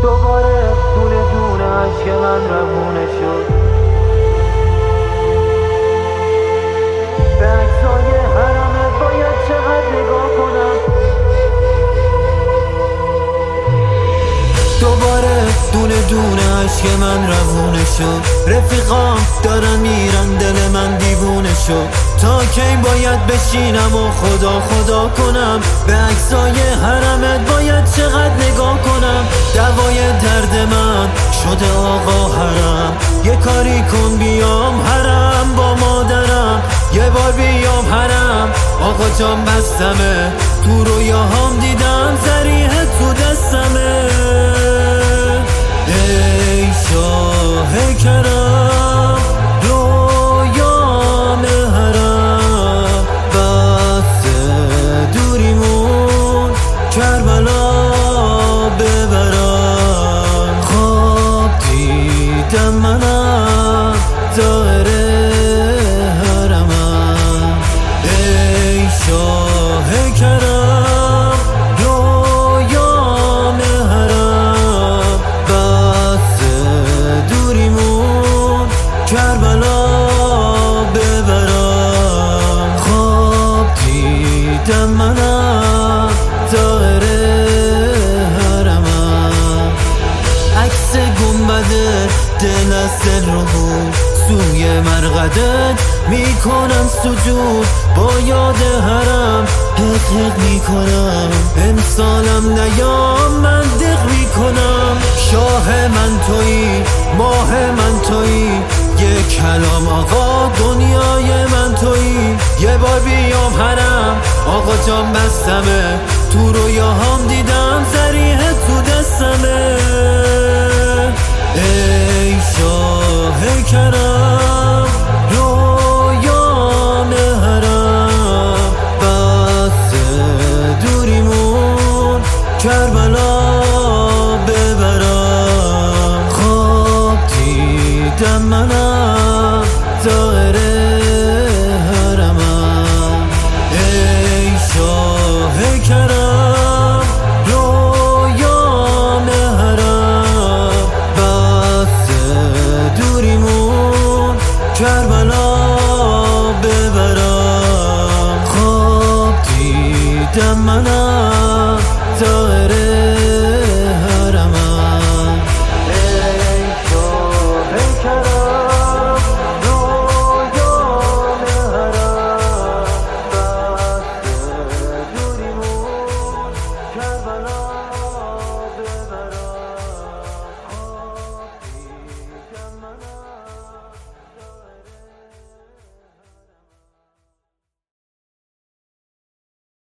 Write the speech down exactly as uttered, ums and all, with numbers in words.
دوباره دونه دونه عشق من روونه شد. به عکسای حرمت باید چقدر نگاه کنم. دوباره دونه دونه عشق من روونه شد. رفیقام دارن میرن، دل من دیوونه شد. تا کی باید بشینم و خدا خدا کنم؟ به عکسای حرمت باید چقدر نگاه کنم؟ دوای درد من شده آقا حرم. یه کاری کن بیام حرم با مادرم. یه بار بیام حرم آقا جان بستمه. تو رویاهام دیدم ذریح تو دستمه. ای شاه کرم رویام حرم، بس دوریمون کربلا ببرم. خواب دیدم منم ظاهر حرمم. ای شاه کرم رویام حرم، بس دوریمون کربلا ببرم. خواب دیدم منم ظاهر حرمم. عکس گنبد دل از دل رو بود، سوی مرقدت میکنم سجود. با یاد حرم حق حق میکنم. امسالم نیام من دق میکنم. شاه من تویی، ماه من تویی، یه کلام آقا دنیای من تویی. یه بار بیام حرم آقا جان بستمه. تو رویاهام دیدم ذریح تو دستمه. ای شاه کرم رویام حرم، بس دوریمون کربلا ببرم. خواب دیدم منم